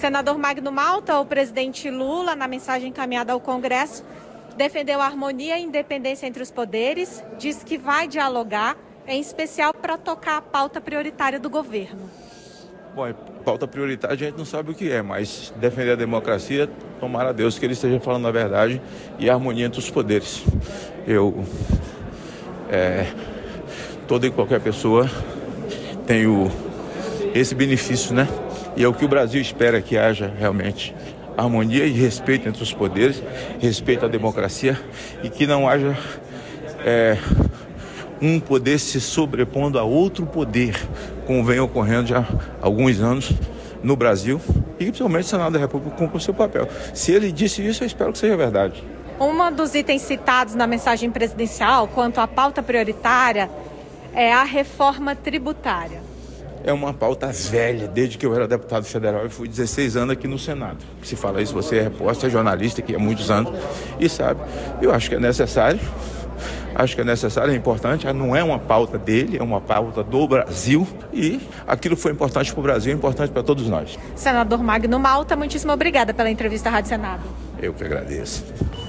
Senador Magno Malta, o presidente Lula, na mensagem encaminhada ao Congresso, defendeu a harmonia e independência entre os poderes, disse que vai dialogar, em especial para tocar a pauta prioritária do governo. Bom, pauta prioritária a gente não sabe o que é, mas defender a democracia, tomara a Deus que ele esteja falando a verdade e a harmonia entre os poderes. Toda e qualquer pessoa tem esse benefício, né? E é o que o Brasil espera, que haja realmente harmonia e respeito entre os poderes, respeito à democracia e que não haja um poder se sobrepondo a outro poder, como vem ocorrendo já há alguns anos no Brasil, e que principalmente o Senado da República cumpra o seu papel. Se ele disse isso, eu espero que seja verdade. Um dos itens citados na mensagem presidencial quanto à pauta prioritária é a reforma tributária. É uma pauta velha, desde que eu era deputado federal e fui 16 anos aqui no Senado. Se fala isso, você é repórter, é jornalista aqui há muitos anos e sabe. Eu acho que é necessário, é importante, não é uma pauta dele, é uma pauta do Brasil e aquilo que foi importante para o Brasil é importante para todos nós. Senador Magno Malta, muitíssimo obrigada pela entrevista à Rádio Senado. Eu que agradeço.